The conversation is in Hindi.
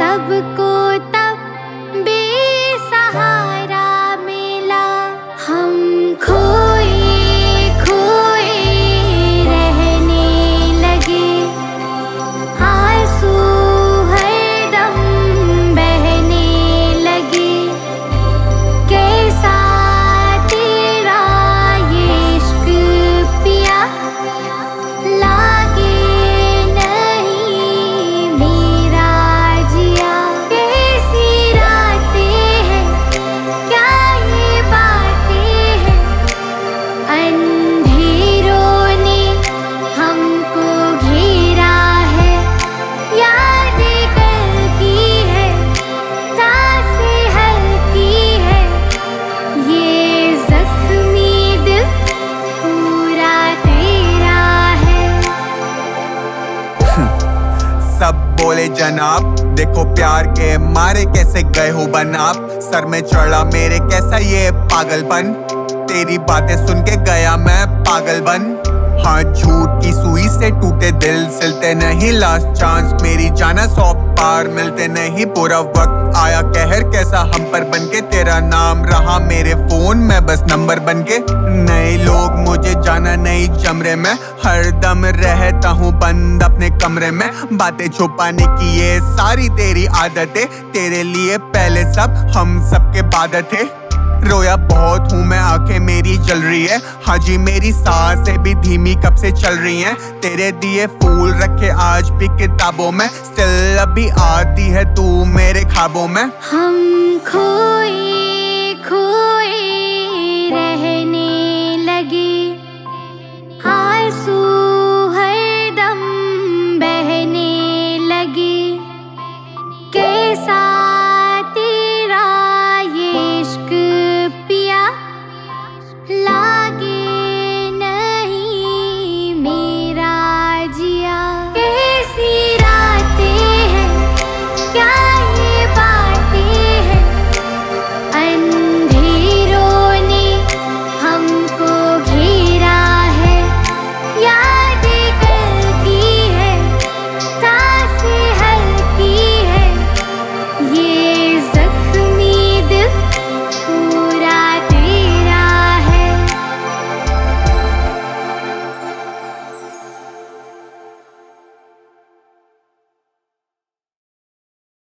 सबको तब बेसहारा मिला। हम खोए खोए रहने लगे, आंसू हरदम बहने लगे। कैसा तेरा ये इश्क पिया, लागे नहीं मेरा जिया। कैसी रातें हैं, क्या ये बातें हैं, अंधेरों ने हमको घेरा है। यादें कल की है, सांसें हल्की है, ये जख्मी दिल पूरा तेरा है। सब बोले जनाब, देखो प्यार के मारे कैसे गए हो बनाब। सर में चढ़ा मेरे कैसा ये पागलपन, तेरी बातें सुन के गया मैं पागल बन। हाँ झूठ की सुई से टूटे दिल सिलते नहीं, लास्ट चांस मेरी जाना 100 बार मिलते नहीं। पूरा वक्त आया कहर कैसा हम पर बनके, तेरा नाम रहा मेरे फोन में बस नंबर बनके। नए लोग मुझे जाना नहीं चमरे में, हरदम रहता हूँ बंद अपने कमरे में। बातें छुपाने की ये सारी तेरी आदतें, तेरे लिए पहले सब हम सबके बाद थे। रोया बहुत हूँ मैं, आंखें मेरी जल रही है। हाँ जी मेरी सांसें भी धीमी कब से चल रही हैं। तेरे दिए फूल रखे आज भी किताबों में, स्टिल अभी आती है तू मेरे ख्वाबों में। हम खोए